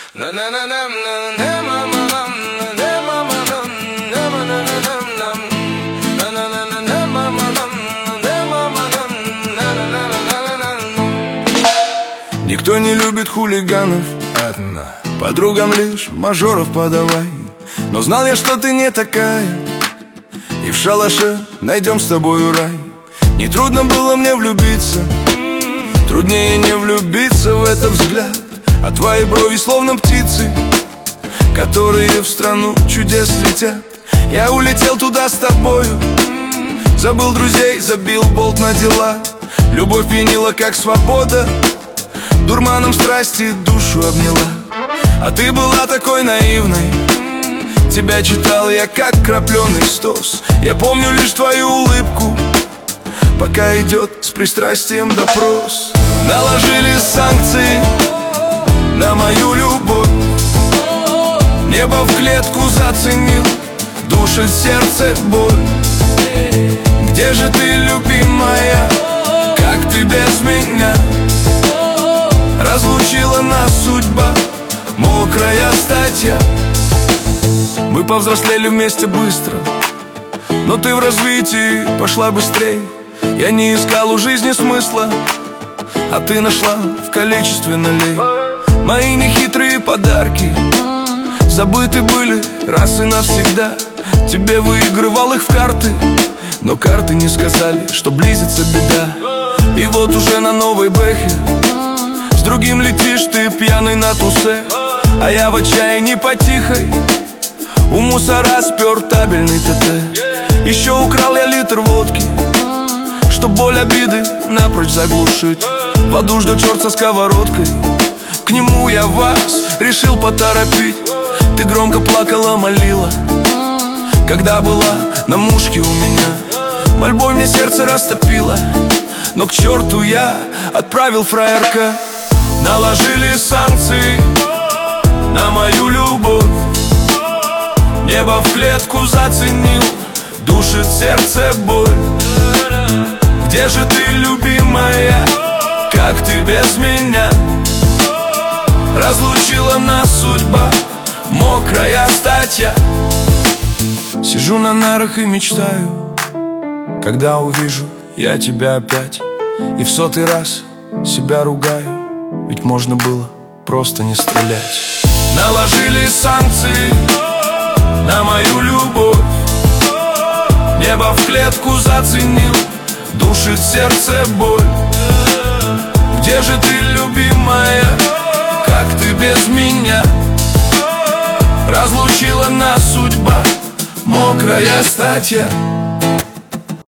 Никто не любит хулиганов, подругам лишь мажоров подавай. Но знал я, что ты не такая, и в шалаше найдем с тобою рай. Нетрудно было мне влюбиться, труднее не влюбиться в этот взгляд. А твои брови словно птицы, которые в страну чудес летят. Я улетел туда с тобою, забыл друзей, забил болт на дела. Любовь пьянила, как свобода, дурманом страсти душу обняла. А ты была такой наивной, тебя читал я, как крапленый стос. Я помню лишь твою улыбку, пока идет с пристрастием допрос. Наложили санкции на мою любовь, небо в клетку заценил, душит сердце боль. Где же ты, любимая, как ты без меня? Разлучила нас судьба, мокрая статья. Мы повзрослели вместе быстро, но ты в развитии пошла быстрей. Я не искал у жизни смысла, а ты нашла в количестве нулей. Мои нехитрые подарки забыты были раз и навсегда. Тебе выигрывал их в карты, но карты не сказали, что близится беда. И вот уже на новой бэхе с другим летишь ты пьяный на тусе, а я в отчаянии потихой у мусора спер табельный ТТ. Еще украл я литр водки, чтоб боль обиды напрочь заглушить. В аду ждет черт со сковородкой, к нему я вас решил поторопить. Ты громко плакала, молила, когда была на мушке у меня. Мольбой мне сердце растопило, но к черту я отправил фраерка. Наложили санкции на мою любовь, небо в клетку заценил, душит сердце боль. Где же ты, любимая, как ты без меня? Разлучила нас судьба, мокрая статья. Сижу на нарах и мечтаю, когда увижу я тебя опять. И в сотый раз себя ругаю, ведь можно было просто не стрелять. Наложили санкции на мою любовь, небо в клетку заценил, душит сердце боль. Где же ты, любимая, как ты без меня? Разлучила нас судьба, мокрая статья.